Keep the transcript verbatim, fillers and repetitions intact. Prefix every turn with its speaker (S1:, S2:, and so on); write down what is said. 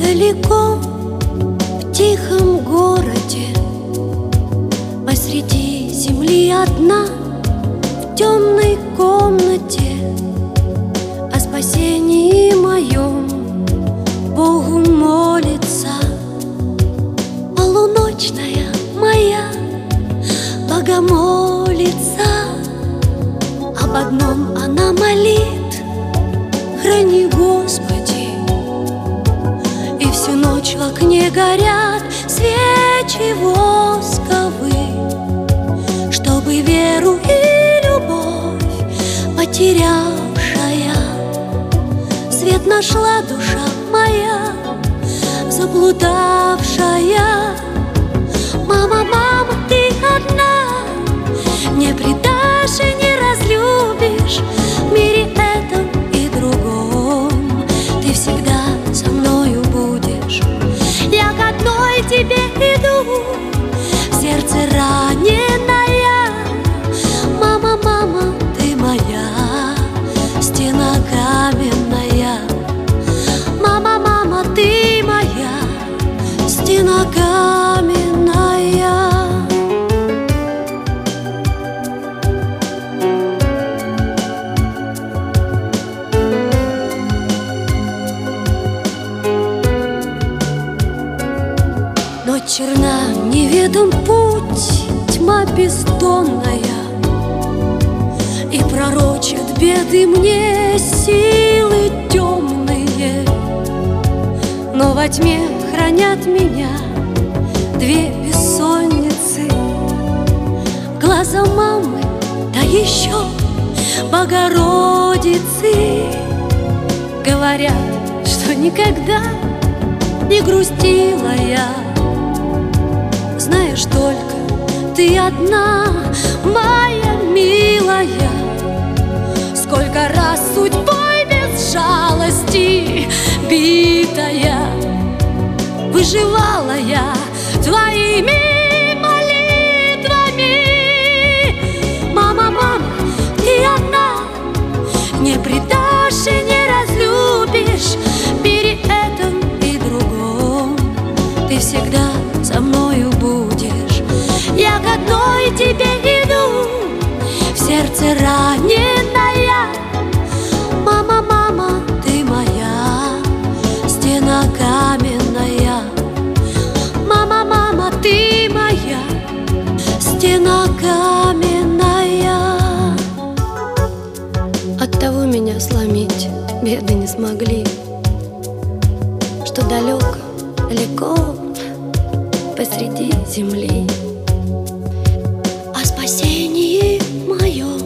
S1: далеко, в тихом городе, посреди земли одна, в темной комнате, о спасении моем Богу молится. Полуночная моя богомолица, об одном она молит: храни, Господи. И всю ночь в окне горят свечи восковые, чтобы веру и любовь потерявшая свет нашла душа моя заблудавшая. Мама, мама, ты одна, не предашь и не разлюбишь, в мире этом и другом ты всегда со мною будешь. Я к одной тебе иду, в сердце раненая. Мама, мама, ты моя стена каменная. Мама, мама, ты моя стена каменная. Но черна, неведом путь, тьма бездонная, и пророчат беды мне силы темные. Но во тьме хранят меня две бессонницы, глаза мамы, да еще Богородицы. Говорят, что никогда не грустила я, знаешь, только ты одна, моя милая. Сколько раз судьбой без жалости битая, выживала я твоими молитвами. Мама, мама, ты одна, не предашь и не разлюбишь, в мире этом и другом ты всегда со мною будешь. Я к одной тебе иду, в сердце раненая. Мама, мама, ты моя стена каменная. Мама, мама, ты моя стена каменная. Оттого меня сломить беды не смогли, что далеко, далеко посреди земли о спасении моем